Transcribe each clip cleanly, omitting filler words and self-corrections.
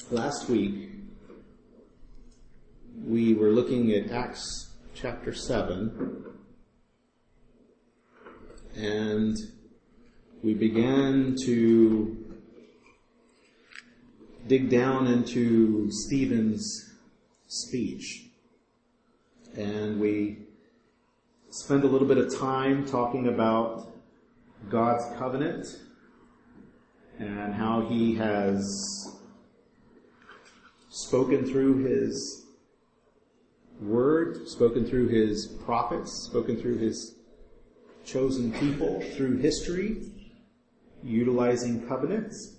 Last week, we were looking at Acts chapter 7, and we began to dig down into Stephen's speech. And we spent a little bit of time talking about God's covenant and how He has spoken through His Word, spoken through His prophets, spoken through His chosen people through history, utilizing covenants.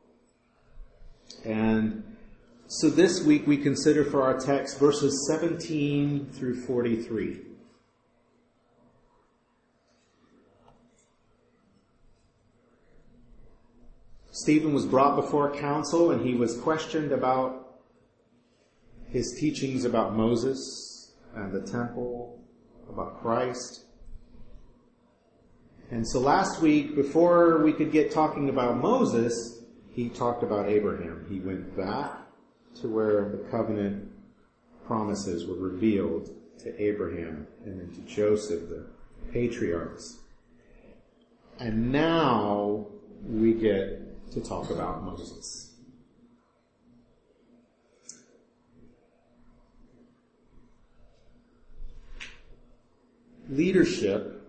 And so this week we consider for our text verses 17 through 43. Stephen was brought before council and he was questioned about his teachings about Moses and the temple, about Christ. And so last week, before we could get talking about Moses, he talked about Abraham. He went back to where the covenant promises were revealed to Abraham and then to Joseph, the patriarchs. And now we get to talk about Moses. Leadership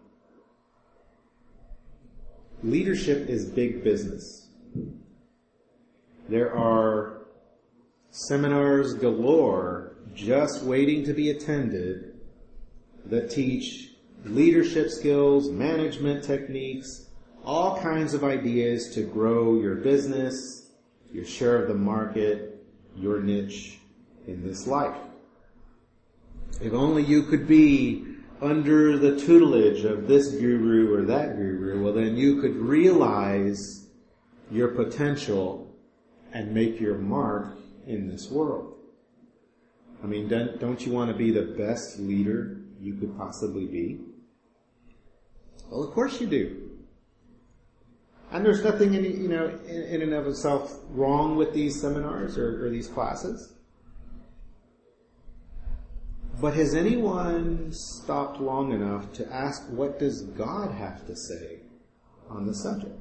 is big business. There are seminars galore just waiting to be attended that teach leadership skills, management techniques, all kinds of ideas to grow your business, your share of the market, your niche in this life. If only you could be under the tutelage of this guru or that guru, well then you could realize your potential and make your mark in this world. I mean, don't you want to be the best leader you could possibly be? Well, of course you do. And there's nothing in and of itself wrong with these seminars or these classes. But has anyone stopped long enough to ask, what does God have to say on the subject?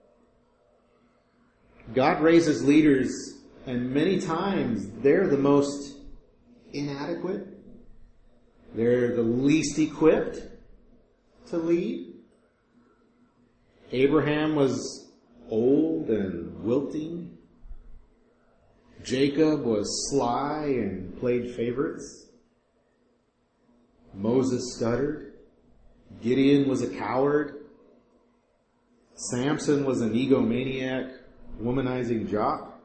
God raises leaders, and many times they're the most inadequate. They're the least equipped to lead. Abraham was old and wilting. Jacob was sly and played favorites. Moses stuttered. Gideon was a coward. Samson was an egomaniac, womanizing jock.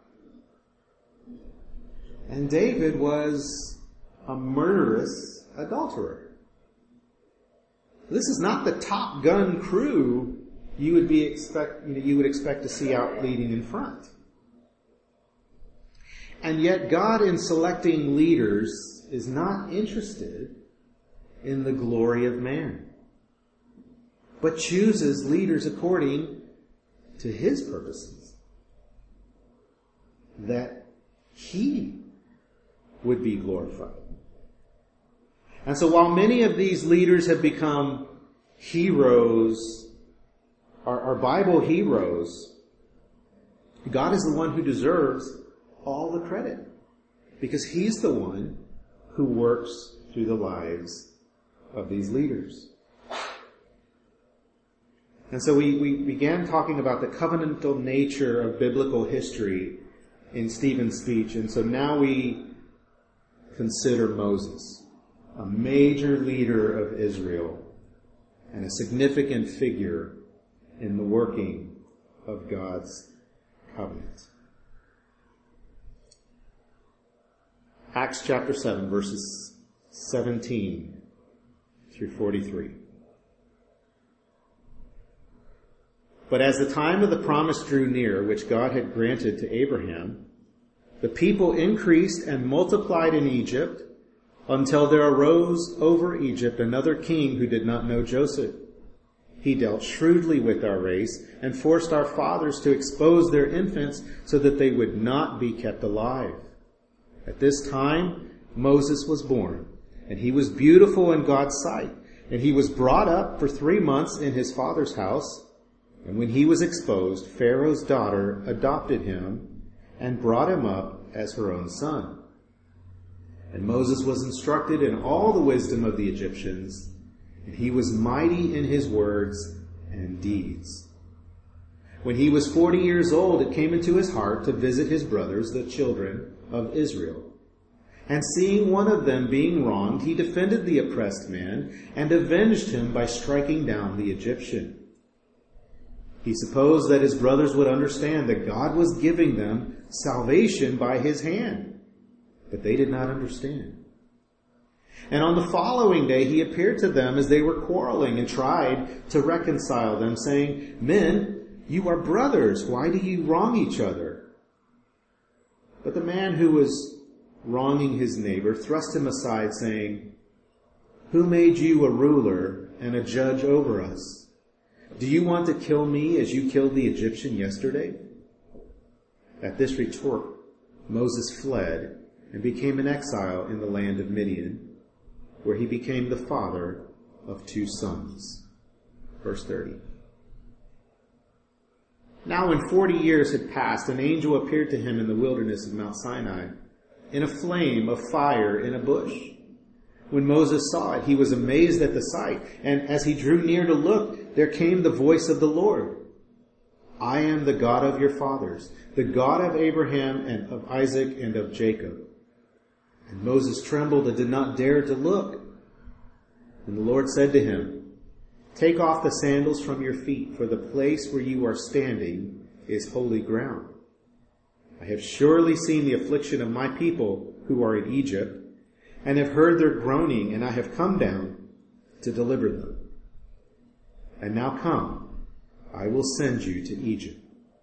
And David was a murderous adulterer. This is not the Top Gun crew you would expect to see out leading in front. And yet God, in selecting leaders, is not interested in the glory of man, but chooses leaders according to His purposes, that He would be glorified. And so while many of these leaders have become heroes, are Bible heroes, God is the one who deserves all the credit, because He's the one who works through the lives of these leaders. And so we began talking about the covenantal nature of biblical history in Stephen's speech. And so now we consider Moses, a major leader of Israel and a significant figure in the working of God's covenant. Acts chapter 7, verses 17 through 43. But as the time of the promise drew near, which God had granted to Abraham, the people increased and multiplied in Egypt until there arose over Egypt another king who did not know Joseph. He dealt shrewdly with our race and forced our fathers to expose their infants so that they would not be kept alive. At this time, Moses was born, and he was beautiful in God's sight, and he was brought up for 3 months in his father's house. And when he was exposed, Pharaoh's daughter adopted him and brought him up as her own son. And Moses was instructed in all the wisdom of the Egyptians, and he was mighty in his words and deeds. When he was 40 years old, it came into his heart to visit his brothers, the children of Israel. And seeing one of them being wronged, he defended the oppressed man and avenged him by striking down the Egyptian. He supposed that his brothers would understand that God was giving them salvation by his hand, but they did not understand. And on the following day he appeared to them as they were quarreling and tried to reconcile them, saying, "Men, you are brothers. Why do you wrong each other?" But the man who was wronging his neighbor thrust him aside, saying, "Who made you a ruler and a judge over us? Do you want to kill me as you killed the Egyptian yesterday?" At this retort, Moses fled and became an exile in the land of Midian, where he became the father of 2 sons. Verse 30. Now when 40 years had passed, an angel appeared to him in the wilderness of Mount Sinai, in a flame of fire in a bush. When Moses saw it, he was amazed at the sight, and as he drew near to look, there came the voice of the Lord. "I am the God of your fathers, the God of Abraham and of Isaac and of Jacob." And Moses trembled and did not dare to look. And the Lord said to him, "Take off the sandals from your feet, for the place where you are standing is holy ground. I have surely seen the affliction of my people who are in Egypt, and have heard their groaning, and I have come down to deliver them. And now come, I will send you to Egypt."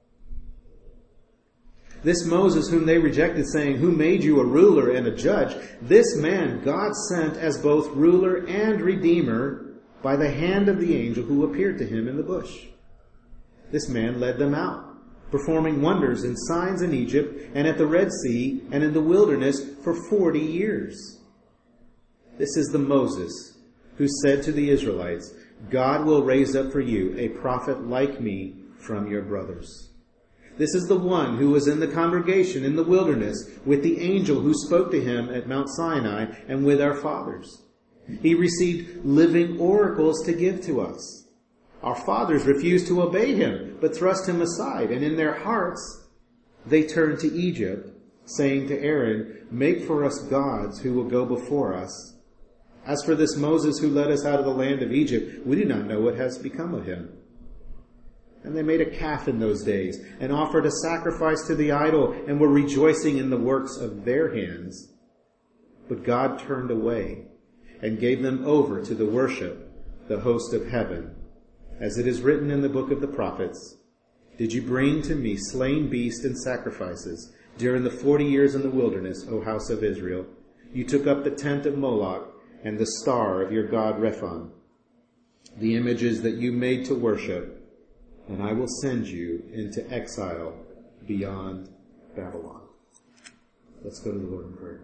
This Moses whom they rejected, saying, "Who made you a ruler and a judge?" this man God sent as both ruler and redeemer by the hand of the angel who appeared to him in the bush. This man led them out, performing wonders and signs in Egypt and at the Red Sea and in the wilderness for 40 years. This is the Moses who said to the Israelites, "God will raise up for you a prophet like me from your brothers." This is the one who was in the congregation in the wilderness with the angel who spoke to him at Mount Sinai and with our fathers. He received living oracles to give to us. Our fathers refused to obey him, but thrust him aside, and in their hearts they turned to Egypt, saying to Aaron, "Make for us gods who will go before us. As for this Moses who led us out of the land of Egypt, we do not know what has become of him." And they made a calf in those days and offered a sacrifice to the idol and were rejoicing in the works of their hands. But God turned away and gave them over to the worship, the host of heaven. As it is written in the book of the prophets, "Did you bring to me slain beasts and sacrifices during the 40 years in the wilderness, O house of Israel? You took up the tent of Moloch and the star of your god Rephan, the images that you made to worship, and I will send you into exile beyond Babylon." Let's go to the Lord in prayer.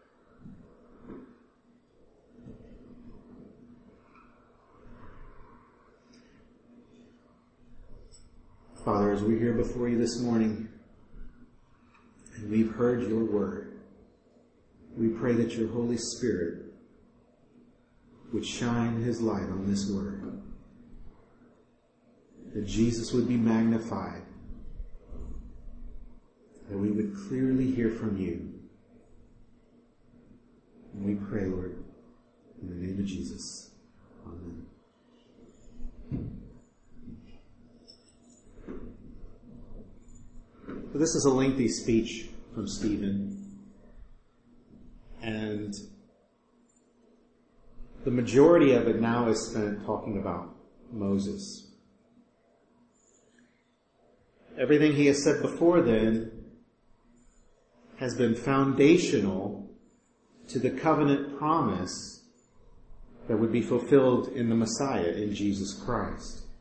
Father, as we're here before you this morning, and we've heard your word, we pray that your Holy Spirit would shine his light on this word, that Jesus would be magnified, that we would clearly hear from you. And we pray, Lord, in the name of Jesus. Amen. So this is a lengthy speech from Stephen, and the majority of it now is spent talking about Moses. Everything he has said before then has been foundational to the covenant promise that would be fulfilled in the Messiah, in Jesus Christ.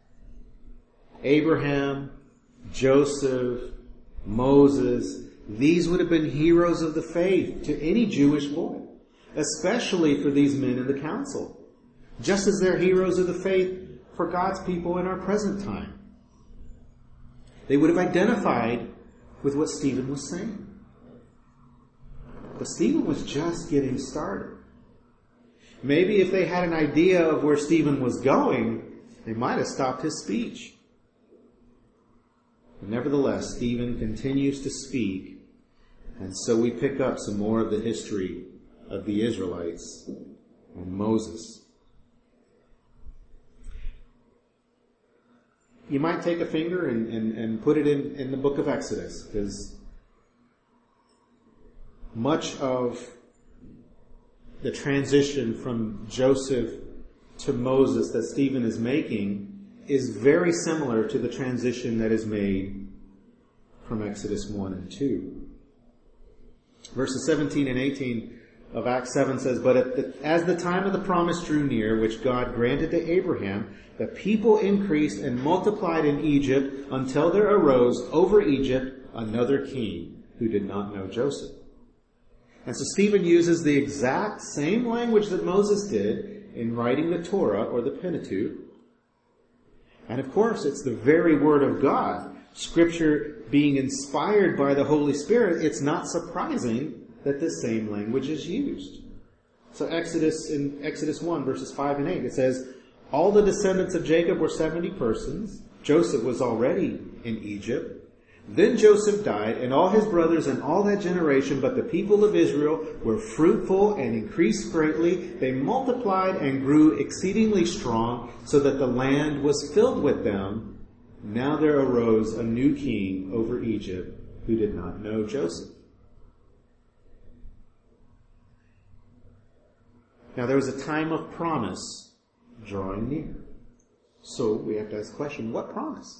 Abraham, Joseph, Moses, these would have been heroes of the faith to any Jewish boy, especially for these men in the council, just as they're heroes of the faith for God's people in our present time. They would have identified with what Stephen was saying. But Stephen was just getting started. Maybe if they had an idea of where Stephen was going, they might have stopped his speech. But nevertheless, Stephen continues to speak, and so we pick up some more of the history of the Israelites and Moses. You might take a finger and put it in the book of Exodus, because much of the transition from Joseph to Moses that Stephen is making is very similar to the transition that is made from Exodus 1 and 2. Verses 17 and 18 of Acts 7 says, "But as the time of the promise drew near, which God granted to Abraham, the people increased and multiplied in Egypt until there arose over Egypt another king who did not know Joseph." And so Stephen uses the exact same language that Moses did in writing the Torah or the Pentateuch. And of course, it's the very Word of God. Scripture being inspired by the Holy Spirit, it's not surprising that the same language is used. So in Exodus 1, verses 5 and 8, it says, "All the descendants of Jacob were 70 persons. Joseph was already in Egypt. Then Joseph died, and all his brothers and all that generation, but the people of Israel were fruitful and increased greatly. They multiplied and grew exceedingly strong, so that the land was filled with them. Now there arose a new king over Egypt who did not know Joseph." Now there was a time of promise drawing near. So we have to ask the question, what promise?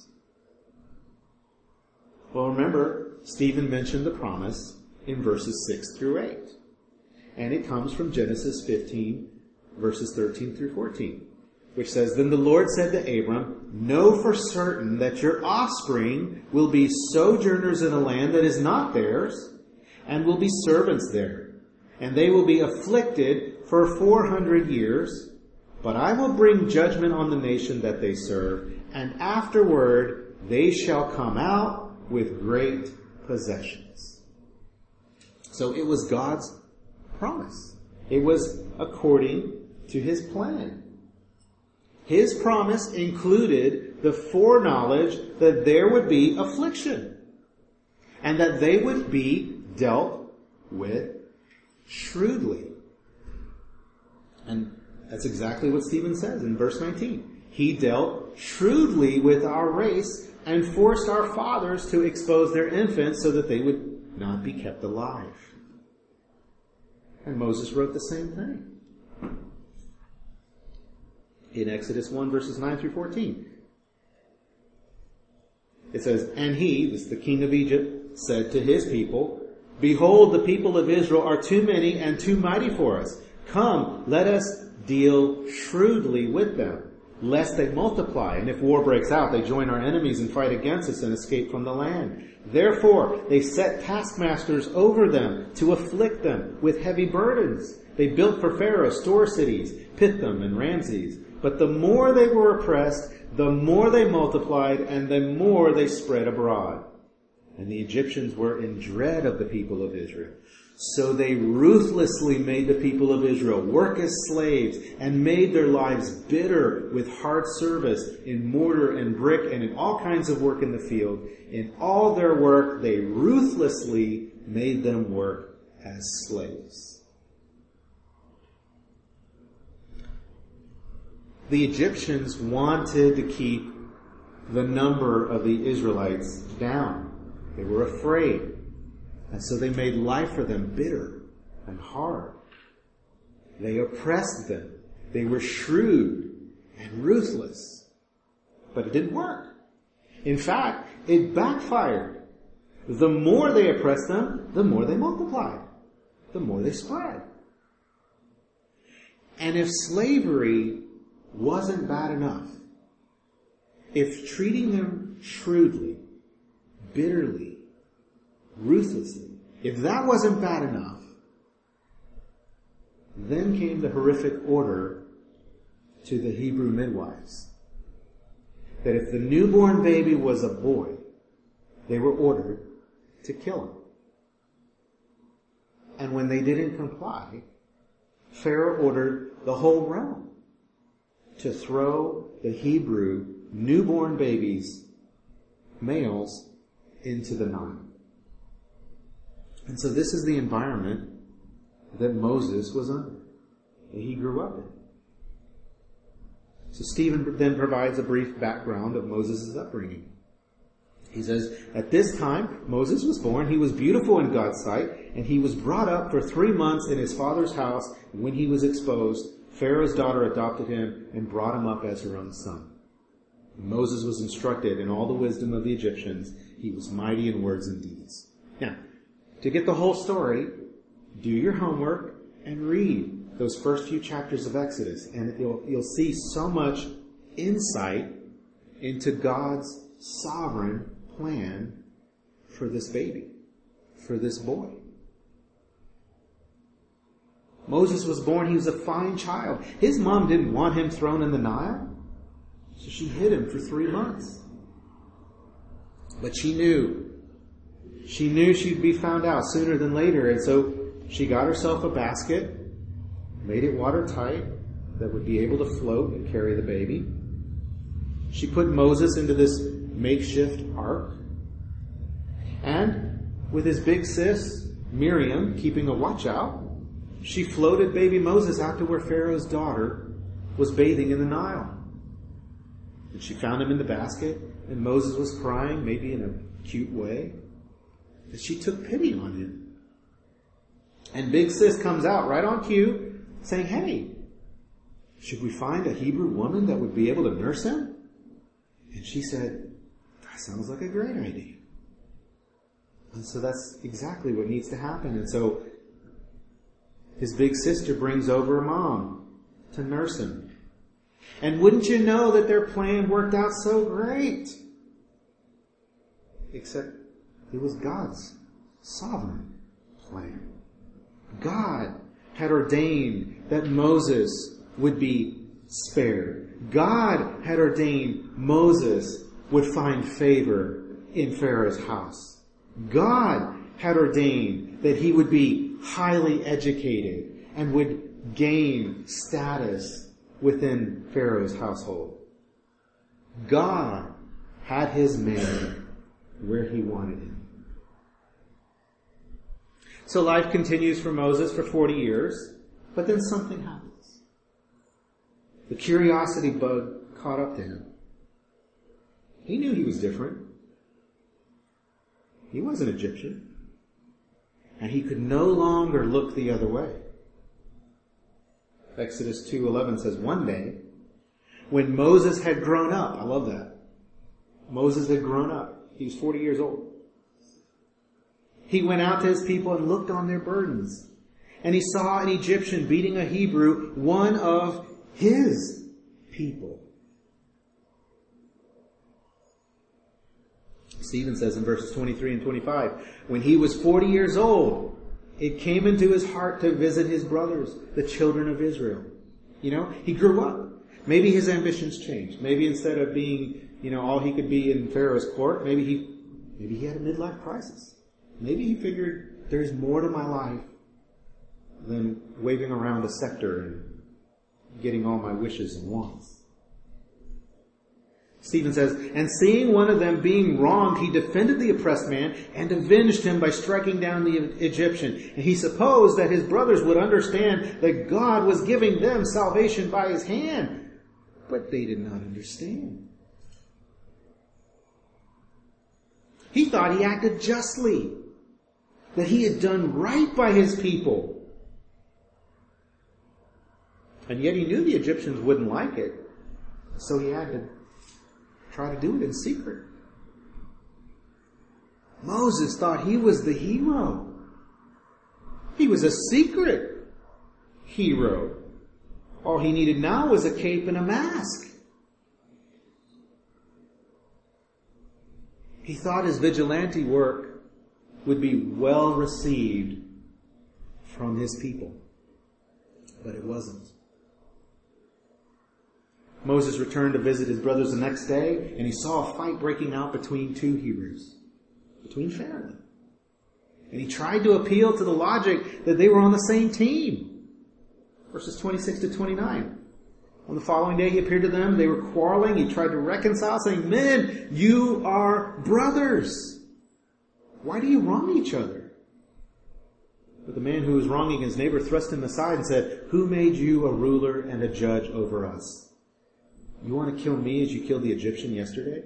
Well, remember, Stephen mentioned the promise in verses 6 through 8. And it comes from Genesis 15, verses 13 through 14, which says, "Then the Lord said to Abram, 'Know for certain that your offspring will be sojourners in a land that is not theirs, and will be servants there. And they will be afflicted for 400 years. But I will bring judgment on the nation that they serve, and afterward they shall come out with great possessions.'" So it was God's promise. It was according to His plan. His promise included the foreknowledge that there would be affliction, and that they would be dealt with shrewdly. And that's exactly what Stephen says in verse 19. "He dealt shrewdly with our race and forced our fathers to expose their infants so that they would not be kept alive." And Moses wrote the same thing. In Exodus 1, verses 9 through 14. It says, "And he," this is the king of Egypt, "said to his people, 'Behold, the people of Israel are too many and too mighty for us. Come, let us deal shrewdly with them, lest they multiply, and if war breaks out, they join our enemies and fight against us and escape from the land.' Therefore, they set taskmasters over them to afflict them with heavy burdens. They built for Pharaoh store cities, Pithom and Ramses. But the more they were oppressed, the more they multiplied, and the more they spread abroad. And the Egyptians were in dread of the people of Israel. So they ruthlessly made the people of Israel work as slaves and made their lives bitter with hard service in mortar and brick and in all kinds of work in the field. In all their work, they ruthlessly made them work as slaves." The Egyptians wanted to keep the number of the Israelites down. They were afraid. And so they made life for them bitter and hard. They oppressed them. They were shrewd and ruthless. But it didn't work. In fact, it backfired. The more they oppressed them, the more they multiplied. The more they spread. And if slavery wasn't bad enough, if treating them shrewdly, bitterly, ruthlessly, if that wasn't bad enough, then came the horrific order to the Hebrew midwives that if the newborn baby was a boy, they were ordered to kill him. And when they didn't comply, Pharaoh ordered the whole realm to throw the Hebrew newborn babies, males, into the Nile. And so this is the environment that Moses was under, that he grew up in. So Stephen then provides a brief background of Moses' upbringing. He says, at this time, Moses was born. He was beautiful in God's sight, and he was brought up for 3 months in his father's house. And when he was exposed, Pharaoh's daughter adopted him and brought him up as her own son. Moses was instructed in all the wisdom of the Egyptians. He was mighty in words and deeds. Now, to get the whole story, do your homework and read those first few chapters of Exodus, and you'll see so much insight into God's sovereign plan for this baby, for this boy. Moses was born, he was a fine child. His mom didn't want him thrown in the Nile, so she hid him for 3 months. But she knew she'd be found out sooner than later, and so she got herself a basket, made it watertight, that would be able to float and carry the baby. She put Moses into this makeshift ark. And with his big sis, Miriam, keeping a watch out, she floated baby Moses out to where Pharaoh's daughter was bathing in the Nile. And she found him in the basket, and Moses was crying, maybe in a cute way. And she took pity on him. And big sis comes out right on cue, saying, hey, should we find a Hebrew woman that would be able to nurse him? And she said, that sounds like a great idea. And so that's exactly what needs to happen. And so his big sister brings over a mom to nurse him. And wouldn't you know that their plan worked out so great? Except it was God's sovereign plan. God had ordained that Moses would be spared. God had ordained Moses would find favor in Pharaoh's house. God had ordained that he would be highly educated and would gain status within Pharaoh's household. God had his man where he wanted him. So life continues for Moses for 40 years, but then something happens. The curiosity bug caught up to him. He knew he was different. He was an Egyptian. And he could no longer look the other way. Exodus 2:11 says, one day, when Moses had grown up, I love that. Moses had grown up. He was 40 years old. He went out to his people and looked on their burdens. And he saw an Egyptian beating a Hebrew, one of his people. Stephen says in verses 23 and 25, when he was 40 years old, it came into his heart to visit his brothers, the children of Israel. You know, he grew up. Maybe his ambitions changed. Maybe instead of being, all he could be in Pharaoh's court, maybe he had a midlife crisis. Maybe he figured there's more to my life than waving around a scepter and getting all my wishes and wants. Stephen says, and seeing one of them being wronged, he defended the oppressed man and avenged him by striking down the Egyptian. And he supposed that his brothers would understand that God was giving them salvation by his hand. But they did not understand. He thought he acted justly, that he had done right by his people. And yet he knew the Egyptians wouldn't like it, so he had to try to do it in secret. Moses thought he was the hero. He was a secret hero. All he needed now was a cape and a mask. He thought his vigilante work would be well received from his people. But it wasn't. Moses returned to visit his brothers the next day, and he saw a fight breaking out between two Hebrews, between family. And he tried to appeal to the logic that they were on the same team. Verses 26 to 29. On the following day he appeared to them. They were quarreling. He tried to reconcile, saying, "Men, you are brothers. Why do you wrong each other?" But the man who was wronging his neighbor thrust him aside and said, "Who made you a ruler and a judge over us? You want to kill me as you killed the Egyptian yesterday?"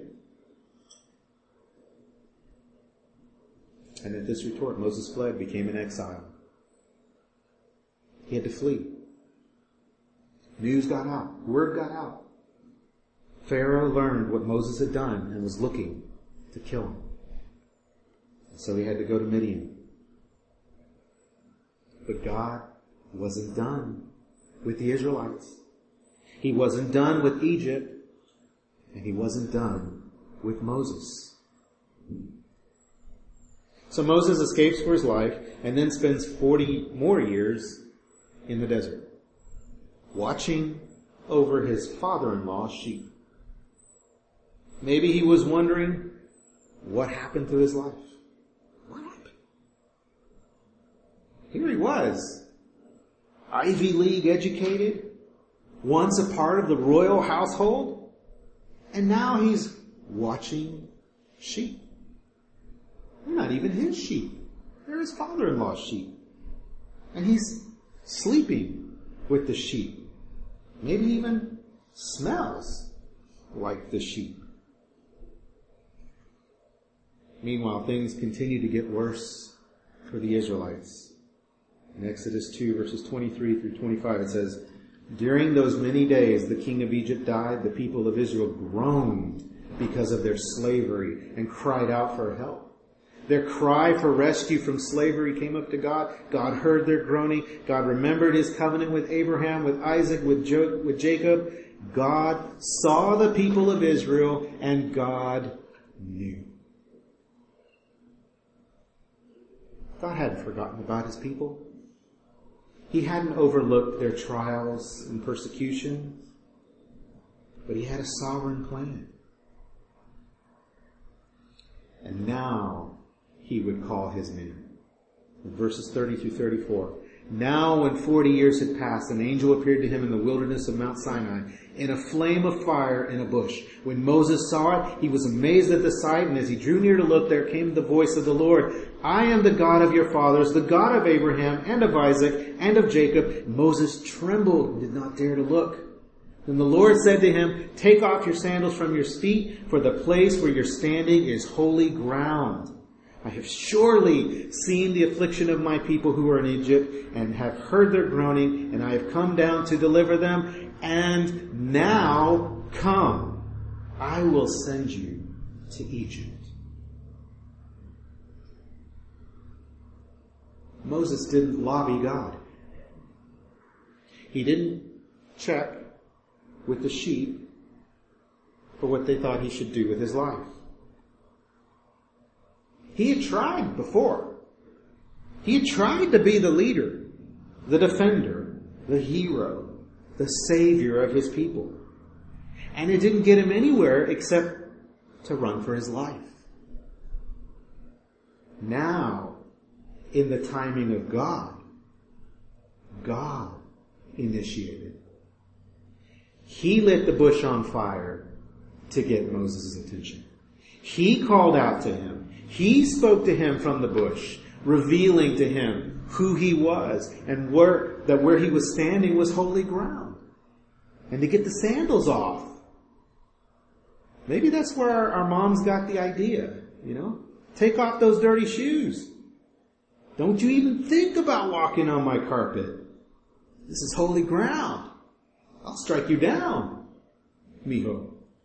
And at this retort, Moses fled, became an exile. He had to flee. News got out. Word got out. Pharaoh learned what Moses had done and was looking to kill him. So he had to go to Midian. But God wasn't done with the Israelites. He wasn't done with Egypt. And he wasn't done with Moses. So Moses escapes for his life and then spends 40 more years in the desert, watching over his father-in-law's sheep. Maybe he was wondering what happened to his life. What happened? Here he was, Ivy League educated, once a part of the royal household, and now he's watching sheep. They're not even his sheep. They're his father-in-law's sheep. And he's sleeping with the sheep. Maybe even smells like the sheep. Meanwhile, things continue to get worse for the Israelites. In Exodus 2, verses 23 through 25, it says, "During those many days the king of Egypt died. The people of Israel groaned because of their slavery and cried out for help. Their cry for rescue from slavery came up to God. God heard their groaning. God remembered his covenant with Abraham, with Isaac, with Jacob. God saw the people of Israel, and God knew." God hadn't forgotten about his people. He hadn't overlooked their trials and persecution, but he had a sovereign plan. And now he would call his men. In verses 30 through 34. "Now when 40 years had passed, an angel appeared to him in the wilderness of Mount Sinai, in a flame of fire in a bush. When Moses saw it, he was amazed at the sight, and as he drew near to look, there came the voice of the Lord. 'I am the God of your fathers, the God of Abraham and of Isaac and of Jacob.' Moses trembled and did not dare to look. Then the Lord said to him, 'Take off your sandals from your feet, for the place where you're standing is holy ground. I have surely seen the affliction of my people who are in Egypt, and have heard their groaning, and I have come down to deliver them. And now come, I will send you to Egypt.'" Moses didn't lobby God. He didn't check with the sheep for what they thought he should do with his life. He had tried before. He had tried to be the leader, the defender, the hero, the savior of his people. And it didn't get him anywhere except to run for his life. Now, in the timing of God, God initiated. He lit the bush on fire to get Moses' attention. He called out to him. He spoke to him from the bush, revealing to him who he was and where he was standing was holy ground. And to get the sandals off. Maybe that's where our moms got the idea, Take off those dirty shoes. Don't you even think about walking on my carpet. This is holy ground. I'll strike you down, mijo.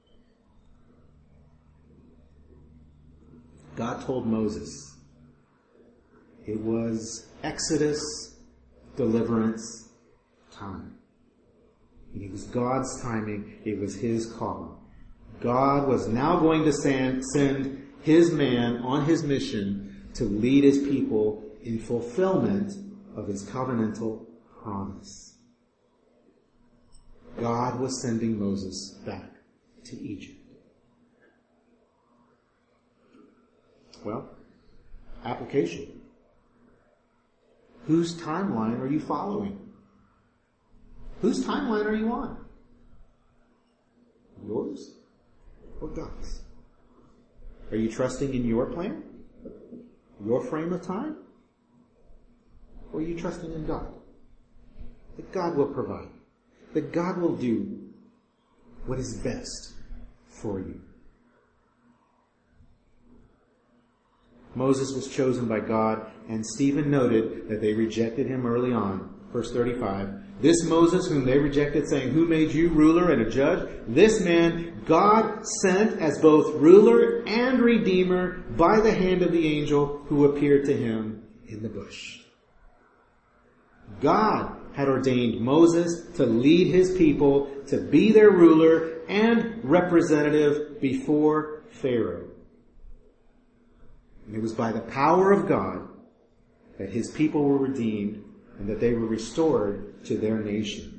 God told Moses it was Exodus deliverance time. It was God's timing. It was his call. God was now going to send his man on his mission to lead his people in fulfillment of his covenantal promise. God was sending Moses back to Egypt. Well, application. Whose timeline are you following? Whose timeline are you on? Yours or God's? Are you trusting in your plan? Your frame of time? Or are you trusting in God? That God will provide. That God will do what is best for you. Moses was chosen by God, and Stephen noted that they rejected him early on. Verse 35, this Moses whom they rejected, saying, who made you ruler and a judge? This man God sent as both ruler and redeemer by the hand of the angel who appeared to him in the bush. God had ordained Moses to lead his people, to be their ruler and representative before Pharaoh. And it was by the power of God that his people were redeemed and that they were restored to their nation.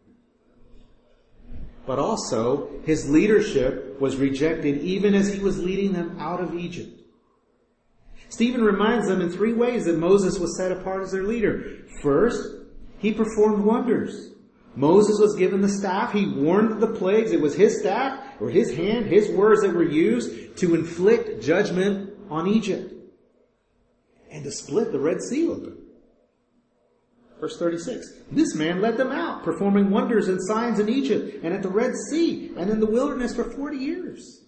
But also, his leadership was rejected even as he was leading them out of Egypt. Stephen reminds them in 3 ways that Moses was set apart as their leader. First, he performed wonders. Moses was given the staff. He warned of the plagues. It was his staff, or his hand, his words that were used to inflict judgment on Egypt and to split the Red Sea open. Verse 36, this man led them out, performing wonders and signs in Egypt and at the Red Sea and in the wilderness for 40 years.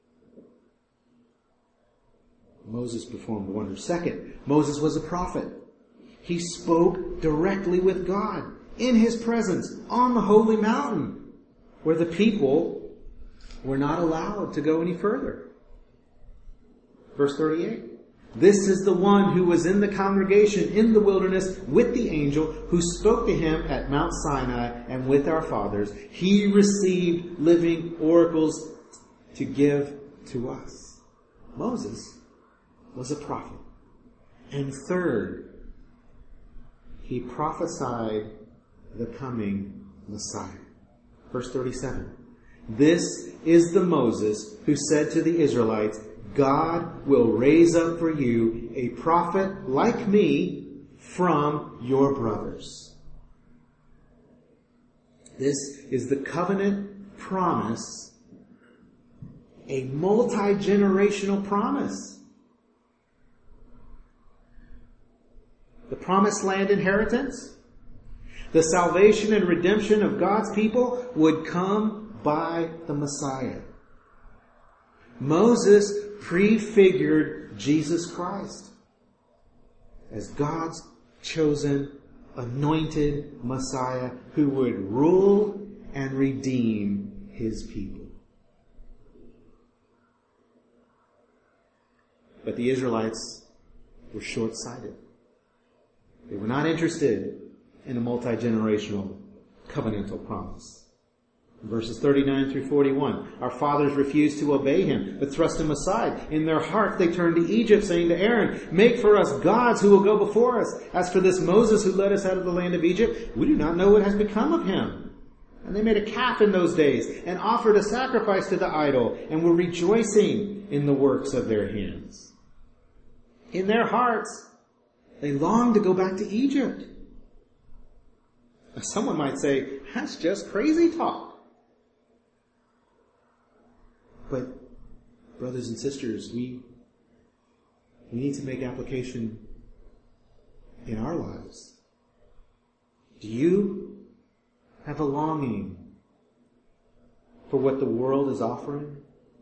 Moses performed wonders. Second, Moses was a prophet. He spoke directly with God in his presence on the holy mountain, where the people were not allowed to go any further. Verse 38, this is the one who was in the congregation in the wilderness with the angel who spoke to him at Mount Sinai and with our fathers. He received living oracles to give to us. Moses was a prophet. And third, he prophesied the coming Messiah. Verse 37, this is the Moses who said to the Israelites, God will raise up for you a prophet like me from your brothers. This is the covenant promise, a multi-generational promise. The promised land inheritance, the salvation and redemption of God's people would come by the Messiah. Moses prefigured Jesus Christ as God's chosen, anointed Messiah who would rule and redeem his people. But the Israelites were short-sighted. They were not interested in a multi-generational covenantal promise. Verses 39 through 41. Our fathers refused to obey him, but thrust him aside. In their heart they turned to Egypt, saying to Aaron, make for us gods who will go before us. As for this Moses who led us out of the land of Egypt, we do not know what has become of him. And they made a calf in those days and offered a sacrifice to the idol and were rejoicing in the works of their hands. In their hearts, they longed to go back to Egypt. Someone might say, that's just crazy talk. But, brothers and sisters, we need to make application in our lives. Do you have a longing for what the world is offering?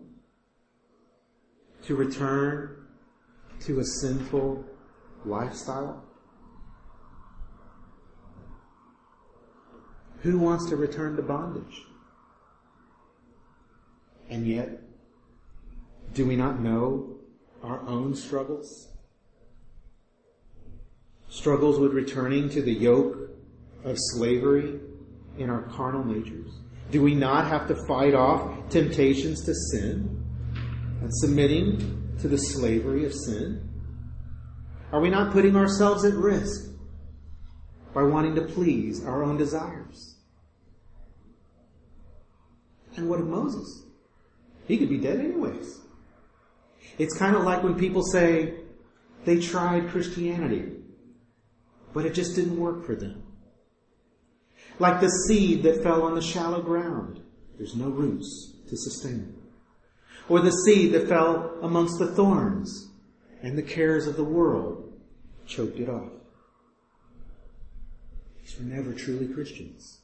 To return to a sinful lifestyle? Who wants to return to bondage? And yet, do we not know our own struggles? Struggles with returning to the yoke of slavery in our carnal natures? Do we not have to fight off temptations to sin and submitting to the slavery of sin? Are we not putting ourselves at risk by wanting to please our own desires? And what of Moses? He could be dead anyways. It's kind of like when people say they tried Christianity, but it just didn't work for them. Like the seed that fell on the shallow ground. There's no roots to sustain it. Or the seed that fell amongst the thorns and the cares of the world choked it off. These were never truly Christians.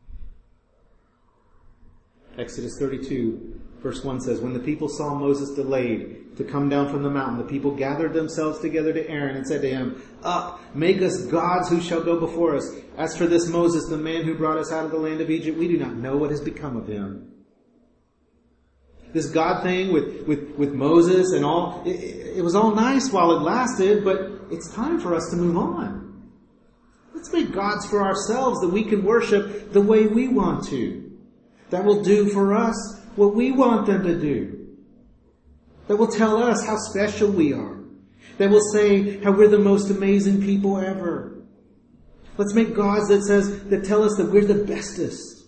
Exodus 32, verse 1 says, when the people saw Moses delayed to come down from the mountain, the people gathered themselves together to Aaron and said to him, up, make us gods who shall go before us. As for this Moses, the man who brought us out of the land of Egypt, we do not know what has become of him. This God thing with Moses and all, it was all nice while it lasted, but it's time for us to move on. Let's make gods for ourselves that we can worship the way we want to. That will do for us what we want them to do. That will tell us how special we are. That will say how we're the most amazing people ever. Let's make gods that tell us that we're the bestest.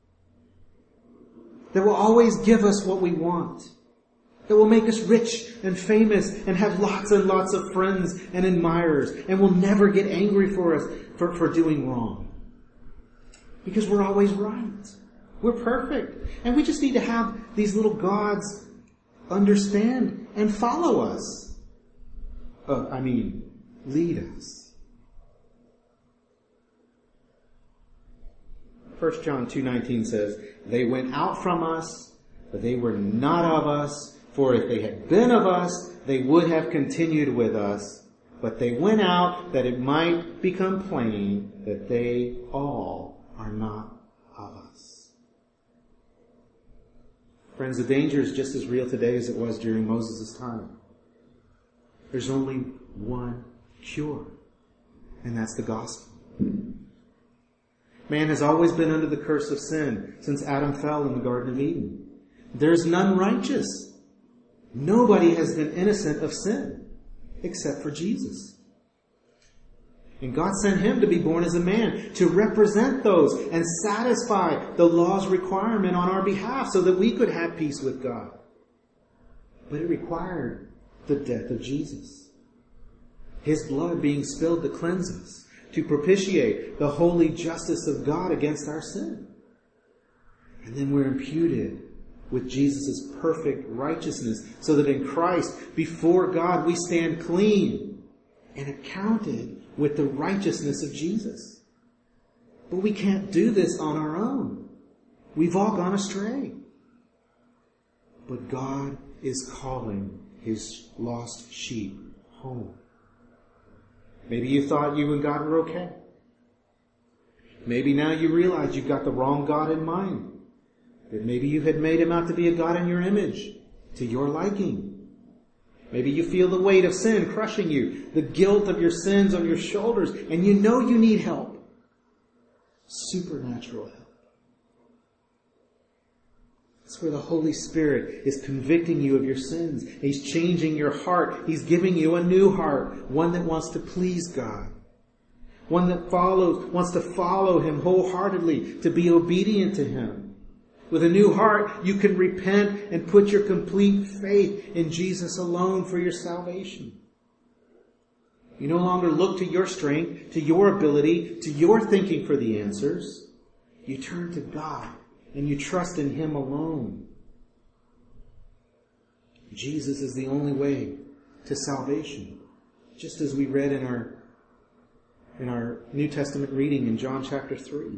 That will always give us what we want. That will make us rich and famous and have lots and lots of friends and admirers and will never get angry for us for doing wrong. Because we're always right. We're perfect. And we just need to have these little gods understand and follow us. Lead us. 1 John 2:19 says, they went out from us, but they were not of us. For if they had been of us, they would have continued with us. But they went out that it might become plain that they all are not of us. Friends, the danger is just as real today as it was during Moses' time. There's only one cure, and that's the gospel. Man has always been under the curse of sin since Adam fell in the Garden of Eden. There's none righteous. Nobody has been innocent of sin except for Jesus. And God sent him to be born as a man to represent those and satisfy the law's requirement on our behalf so that we could have peace with God. But it required the death of Jesus. His blood being spilled to cleanse us, to propitiate the holy justice of God against our sin. And then we're imputed with Jesus' perfect righteousness so that in Christ, before God, we stand clean and accounted with the righteousness of Jesus. But we can't do this on our own. We've all gone astray. But God is calling His lost sheep home. Maybe you thought you and God were okay. Maybe now you realize you've got the wrong God in mind. That maybe you had made Him out to be a God in your image, to your liking. Maybe you feel the weight of sin crushing you, the guilt of your sins on your shoulders, and you know you need help. Supernatural help. That's where the Holy Spirit is convicting you of your sins. He's changing your heart. He's giving you a new heart, one that wants to please God. One that wants to follow Him wholeheartedly, to be obedient to Him. With a new heart, you can repent and put your complete faith in Jesus alone for your salvation. You no longer look to your strength, to your ability, to your thinking for the answers. You turn to God and you trust in Him alone. Jesus is the only way to salvation. Just as we read in our New Testament reading in John chapter 3.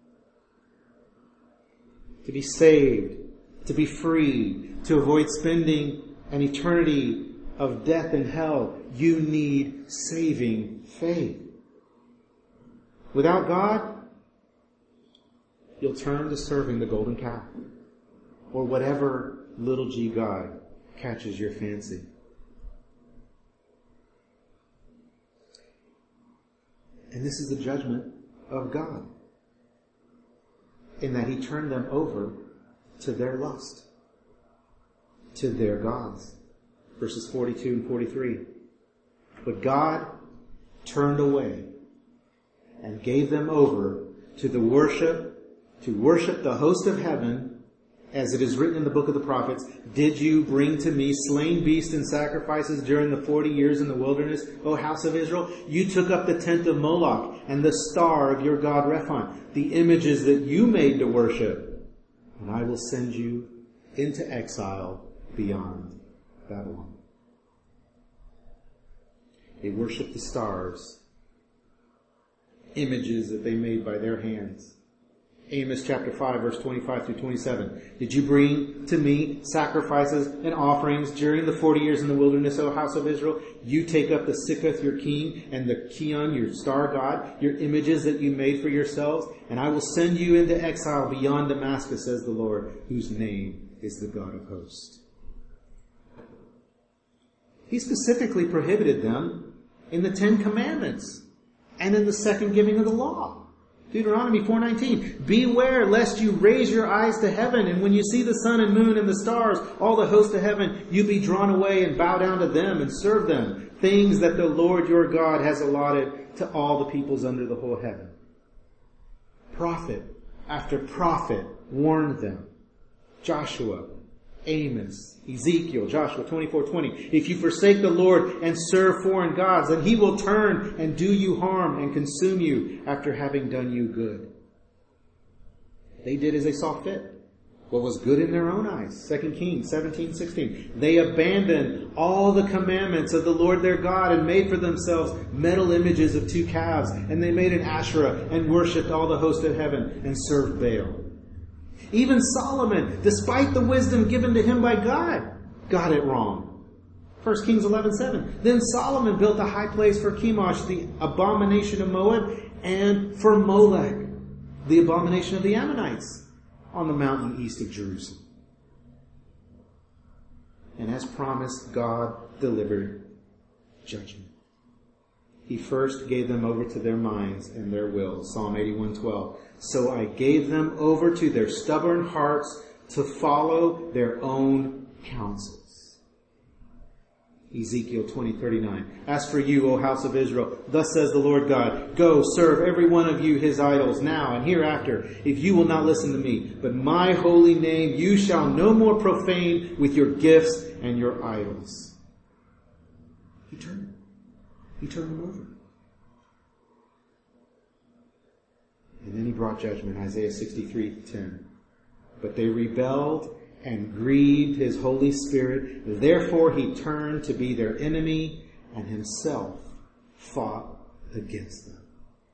To be saved, to be free, to avoid spending an eternity of death in hell, you need saving faith. Without God, you'll turn to serving the golden calf or whatever little g God catches your fancy. And this is the judgment of God, in that He turned them over to their lust, to their gods. verses 42 and 43. But God turned away and gave them over to worship the host of heaven, as it is written in the book of the prophets, did you bring to me slain beasts and sacrifices during the 40 years in the wilderness, O house of Israel? You took up the tent of Moloch and the star of your god Rephan, the images that you made to worship. And I will send you into exile beyond Babylon. They worshiped the stars, images that they made by their hands. Amos chapter 5, verse 25 through 27. Did you bring to me sacrifices and offerings during the 40 years in the wilderness, O house of Israel? You take up the Sikkuth, your king, and the Kion, your star god, your images that you made for yourselves, and I will send you into exile beyond Damascus, says the Lord, whose name is the God of hosts. He specifically prohibited them in the Ten Commandments and in the second giving of the law. Deuteronomy 4:19, beware lest you raise your eyes to heaven, and when you see the sun and moon and the stars, all the host of heaven, you be drawn away and bow down to them and serve them, things that the Lord your God has allotted to all the peoples under the whole heaven. Prophet after prophet warned them. Joshua, Amos, Ezekiel, Joshua 24:20. If you forsake the Lord and serve foreign gods, then he will turn and do you harm and consume you after having done you good. They did as they saw fit, what was good in their own eyes. 2 Kings 17:16. They abandoned all the commandments of the Lord their God and made for themselves metal images of 2 calves, and they made an Asherah and worshipped all the host of heaven and served Baal. Even Solomon, despite the wisdom given to him by God, got it wrong. 1 Kings 11:7. Then Solomon built a high place for Chemosh, the abomination of Moab, and for Molech, the abomination of the Ammonites, on the mountain east of Jerusalem. And as promised, God delivered judgment. He first gave them over to their minds and their will. Psalm 81:12. So I gave them over to their stubborn hearts to follow their own counsels. Ezekiel 20:39. As for you, O house of Israel, thus says the Lord God, go serve every one of you his idols now and hereafter, if you will not listen to me. But my holy name you shall no more profane with your gifts and your idols. He turned them over. And then he brought judgment, Isaiah 63:10. But they rebelled and grieved his Holy Spirit. Therefore he turned to be their enemy and himself fought against them.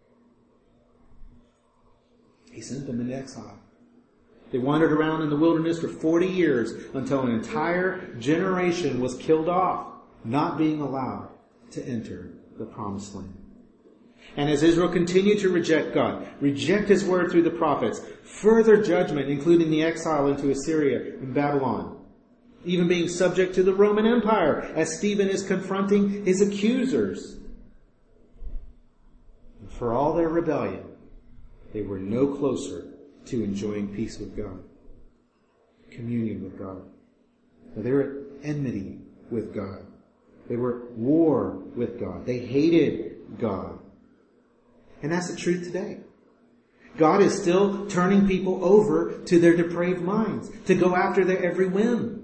He sent them into exile. They wandered around in the wilderness for 40 years until an entire generation was killed off, not being allowed to enter the promised land. And as Israel continued to reject God, reject his word through the prophets, further judgment, including the exile into Assyria and Babylon, even being subject to the Roman Empire, as Stephen is confronting his accusers. And for all their rebellion, they were no closer to enjoying peace with God, communion with God. They were at enmity with God. They were at war with God. They hated God. And that's the truth today. God is still turning people over to their depraved minds, to go after their every whim.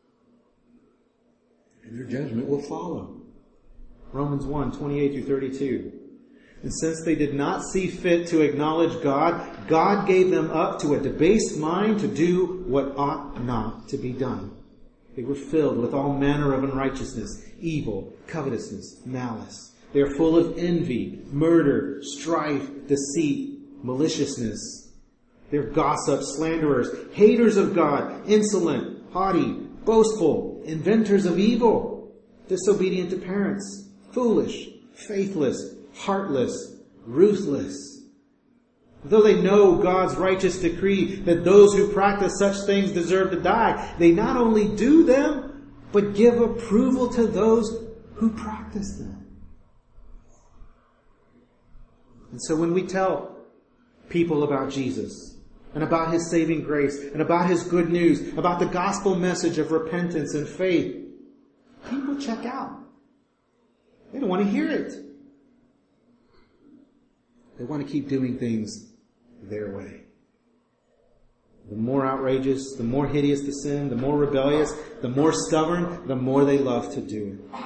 And their judgment will follow. Romans 1:28-32. And since they did not see fit to acknowledge God, God gave them up to a debased mind to do what ought not to be done. They were filled with all manner of unrighteousness, evil, covetousness, malice. They are full of envy, murder, strife, deceit, maliciousness. They're gossips, slanderers, haters of God, insolent, haughty, boastful, inventors of evil, disobedient to parents, foolish, faithless, heartless, ruthless. Though they know God's righteous decree that those who practice such things deserve to die, they not only do them, but give approval to those who practice them. And so when we tell people about Jesus and about his saving grace and about his good news, about the gospel message of repentance and faith, we want to check out. They don't want to hear it. They want to keep doing things their way. The more outrageous, the more hideous the sin, the more rebellious, the more stubborn, the more they love to do it.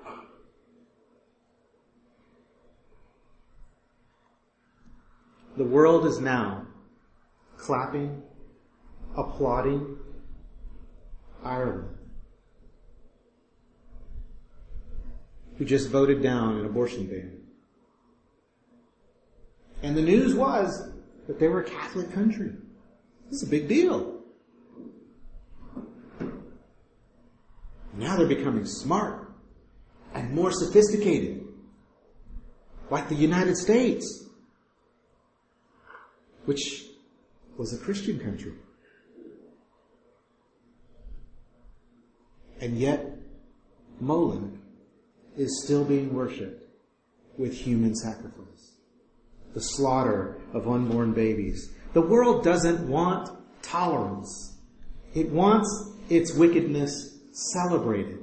The world is now clapping, applauding Ireland, who just voted down an abortion ban. And the news was that they were a Catholic country. This is a big deal. Now they're becoming smart and more sophisticated, like the United States, which was a Christian country. And yet, Moloch is still being worshipped with human sacrifice. The slaughter of unborn babies. The world doesn't want tolerance. It wants its wickedness celebrated.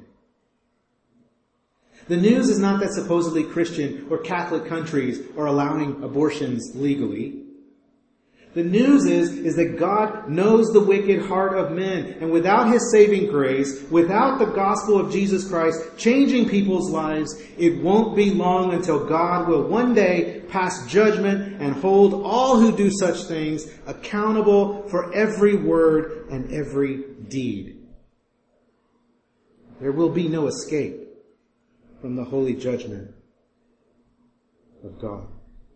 The news is not that supposedly Christian or Catholic countries are allowing abortions legally. The news is that God knows the wicked heart of men. And without His saving grace, without the gospel of Jesus Christ changing people's lives, it won't be long until God will one day pass judgment and hold all who do such things accountable for every word and every deed. There will be no escape from the holy judgment of God.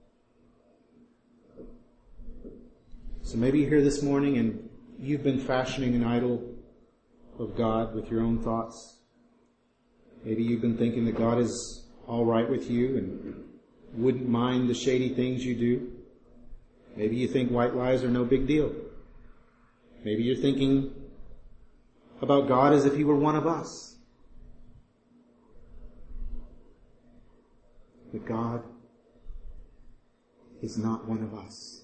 So maybe you're here this morning and you've been fashioning an idol of God with your own thoughts. Maybe you've been thinking that God is all right with you and wouldn't mind the shady things you do. Maybe you think white lies are no big deal. Maybe you're thinking about God as if He were one of us. But God is not one of us.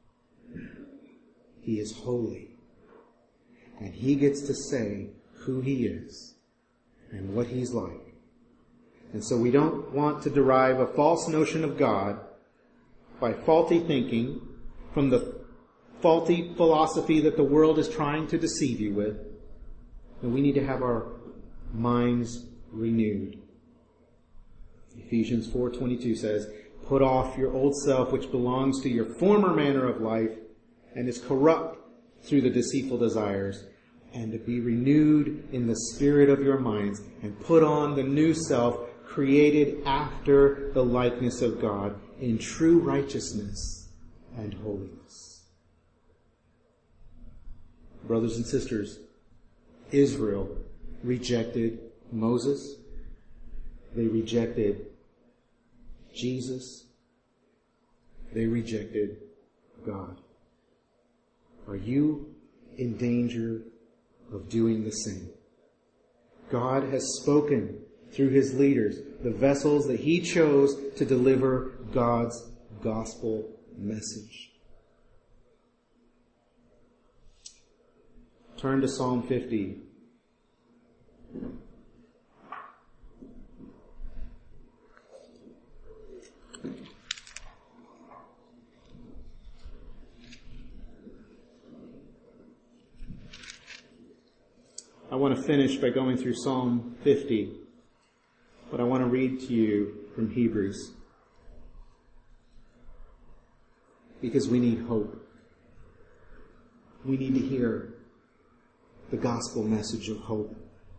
He is holy. And He gets to say who He is and what He's like. And so we don't want to derive a false notion of God by faulty thinking from the faulty philosophy that the world is trying to deceive you with. And we need to have our minds renewed. Ephesians 4:22 says, "Put off your old self, which belongs to your former manner of life and is corrupt through the deceitful desires, and to be renewed in the spirit of your minds, and put on the new self, created after the likeness of God in true righteousness and holiness." Brothers and sisters, Israel rejected Moses. They rejected Jesus. They rejected God. Are you in danger of doing the same? God has spoken through His leaders, the vessels that He chose to deliver God's gospel message. Turn to Psalm 50. I want to finish by going through Psalm 50, but I want to read to you from Hebrews, because we need hope. We need to hear the gospel message of hope.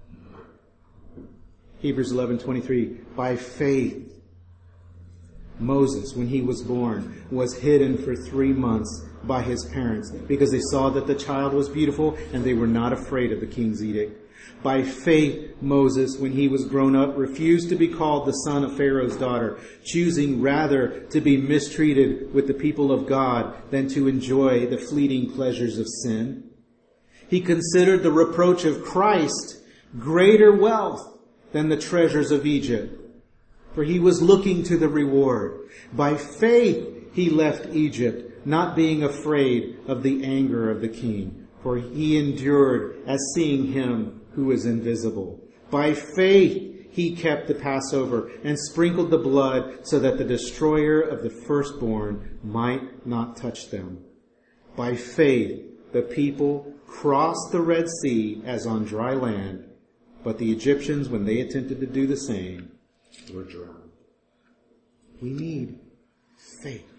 Hebrews 11:23, "By faith, Moses, when he was born, was hidden for 3 months by his parents because they saw that the child was beautiful and they were not afraid of the king's edict. By faith, Moses, when he was grown up, refused to be called the son of Pharaoh's daughter, choosing rather to be mistreated with the people of God than to enjoy the fleeting pleasures of sin. He considered the reproach of Christ greater wealth than the treasures of Egypt, for he was looking to the reward. By faith he left Egypt, not being afraid of the anger of the king, for he endured as seeing him who is invisible. By faith He kept the Passover and sprinkled the blood so that the destroyer of the firstborn might not touch them. By faith, the people crossed the Red Sea as on dry land, but the Egyptians, when they attempted to do the same, were drowned. We need faith.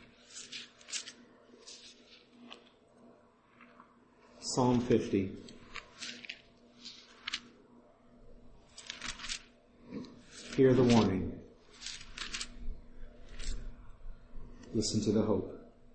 Psalm 50. Hear the warning. Listen to the hope.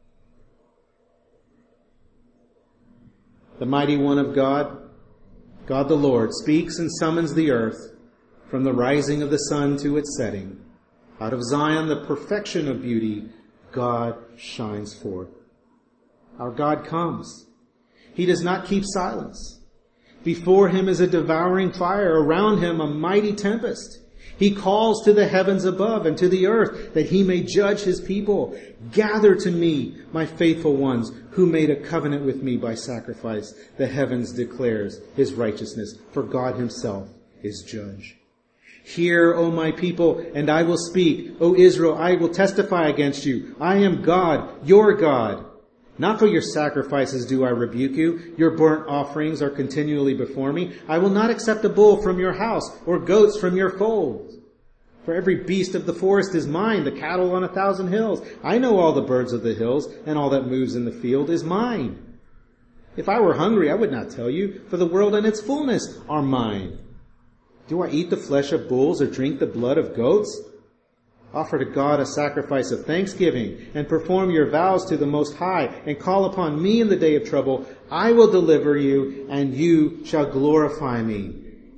The mighty one of God, God the Lord, speaks and summons the earth from the rising of the sun to its setting. Out of Zion, the perfection of beauty, God shines forth. Our God comes. He does not keep silence. Before him is a devouring fire, around him a mighty tempest. He calls to the heavens above and to the earth that he may judge his people. Gather to me, my faithful ones, who made a covenant with me by sacrifice. The heavens declares his righteousness, for God himself is judge. Hear, O my people, and I will speak. O Israel, I will testify against you. I am God, your God. Not for your sacrifices do I rebuke you. Your burnt offerings are continually before me. I will not accept a bull from your house or goats from your folds. For every beast of the forest is mine, the cattle on 1,000 hills. I know all the birds of the hills, and all that moves in the field is mine. If I were hungry, I would not tell you, for the world and its fullness are mine. Do I eat the flesh of bulls or drink the blood of goats? Offer to God a sacrifice of thanksgiving and perform your vows to the Most High and call upon me in the day of trouble. I will deliver you and you shall glorify me.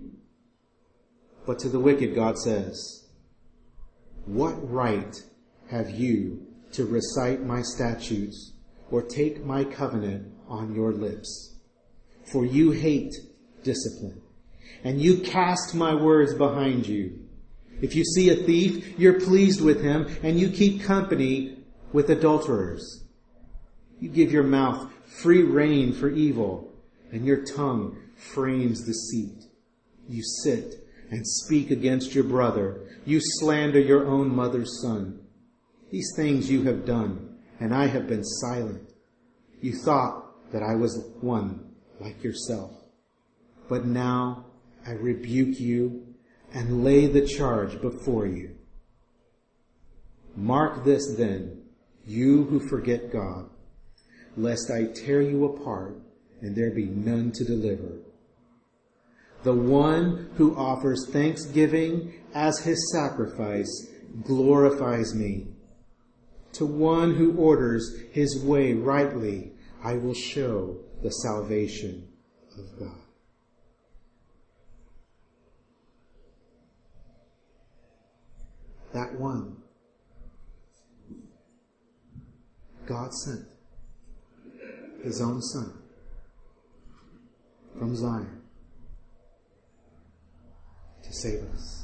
But to the wicked God says, what right have you to recite my statutes or take my covenant on your lips? For you hate discipline and you cast my words behind you. If you see a thief, you're pleased with him, and you keep company with adulterers. You give your mouth free rein for evil, and your tongue frames deceit. You sit and speak against your brother. You slander your own mother's son. These things you have done, and I have been silent. You thought that I was one like yourself. But now I rebuke you and lay the charge before you. Mark this then, you who forget God, lest I tear you apart and there be none to deliver. The one who offers thanksgiving as his sacrifice glorifies me. To one who orders his way rightly, I will show the salvation of God. That one God sent his own Son from Zion to save us.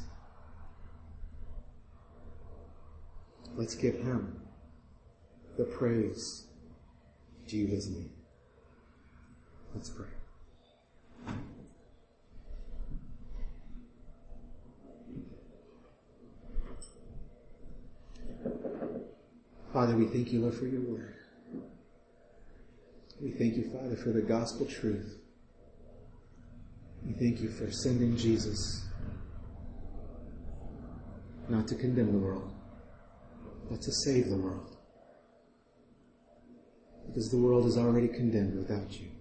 Let's give him the praise due his name. Let's pray. Father, we thank you, Lord, for your word. We thank you, Father, for the gospel truth. We thank you for sending Jesus, not to condemn the world, but to save the world. Because the world is already condemned without you.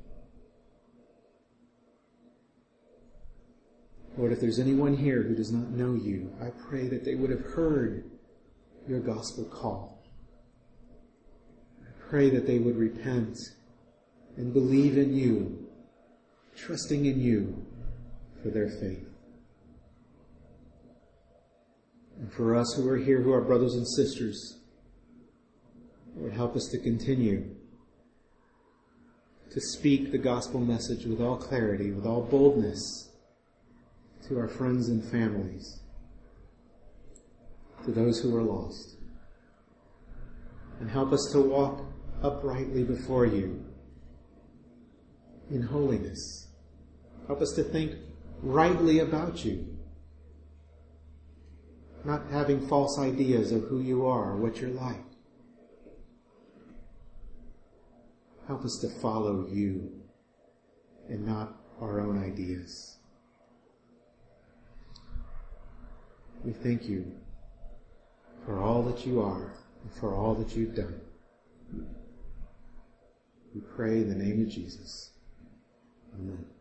Lord, if there's anyone here who does not know you, I pray that they would have heard your gospel call. Pray that they would repent and believe in you, trusting in you for their faith. And for us who are here, who are brothers and sisters, Lord, help us to continue to speak the gospel message with all clarity, with all boldness to our friends and families, to those who are lost. And help us to walk uprightly before you in holiness. Help us to think rightly about you. not having false ideas of who you are or what you're like. Help us to follow you and not our own ideas. We thank you for all that you are and for all that you've done. We pray in the name of Jesus. Amen.